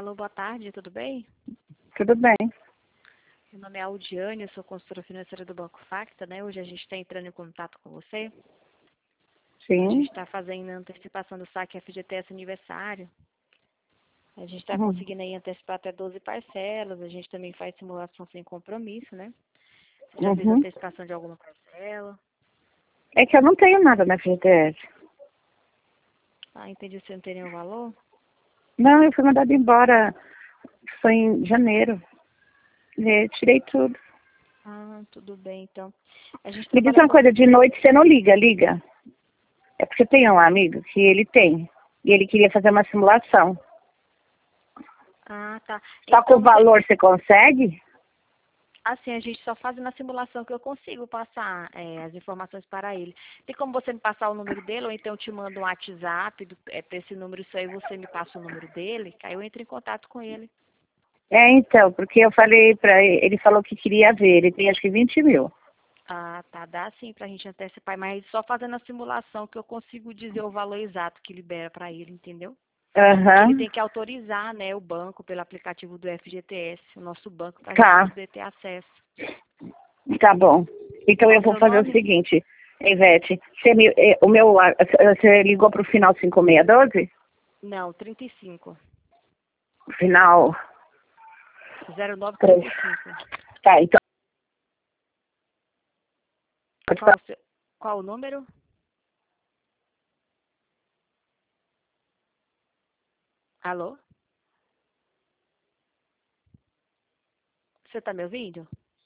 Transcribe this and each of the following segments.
Alô, boa tarde, tudo bem? Tudo bem. Meu nome é Aldiane, eu sou consultora financeira do Banco Facta, né? Hoje a gente está entrando em contato com você. A Sim. gente está fazendo a antecipação do saque FGTS aniversário. A gente está conseguindo aí antecipar até 12 parcelas. A gente também faz simulação sem compromisso, né? Você já fez antecipação de alguma parcela? É que eu não tenho nada na FGTS. Ah, entendi, você não tem nenhum valor? Não, eu fui mandada embora. Foi em janeiro. Eu tirei tudo. Ah, tudo bem, então. A gente Me diz trabalha uma com... coisa, de noite você não liga? É porque tem um amigo que ele tem. E ele queria fazer uma simulação. Ah, tá. Só com o valor você consegue? Assim, a gente só faz na simulação que eu consigo passar as informações para ele. Tem como você me passar o número dele, ou então eu te mando um WhatsApp para esse número, isso aí você me passa o número dele, que aí eu entro em contato com ele. É, então, porque eu falei pra ele falou que queria ver, ele tem acho que 20 mil. Ah, tá, dá sim pra gente antecipar, mas só fazendo a simulação que eu consigo dizer o valor exato que libera para ele, entendeu? Ele tem que autorizar, né, o banco pelo aplicativo do FGTS, o nosso banco, para a gente poder ter acesso. Tá bom. Então eu vou fazer o seguinte, Ivete, você ligou pro final 5612? Não, 35. Final 0935. Tá, então. Qual o número? Alô? Você tá me ouvindo?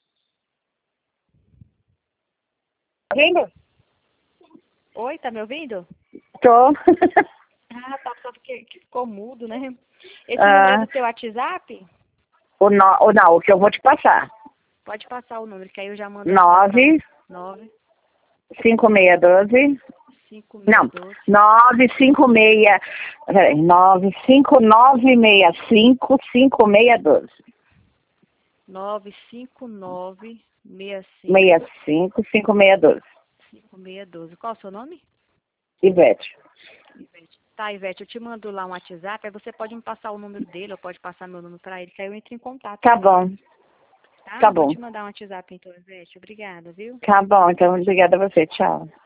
Ouvindo? Oi, tá me ouvindo? Tô. Ah, tá, só porque ficou mudo, né? Esse número é do teu WhatsApp? Não, o que eu vou te passar. Pode passar o número, que aí eu já mando. 9 5612. Não, 956. Peraí, 95965 5612. 95965 65 5612. 5612. Qual é o seu nome? Ivete. Tá, Ivete, eu te mando lá um WhatsApp, aí você pode me passar o número dele, ou pode passar meu número para ele, que aí eu entro em contato. Tá bom. Tá? Tá bom. Vou te mandar um WhatsApp então, Ivete. Obrigada, viu? Tá bom, então obrigada a você. Tchau.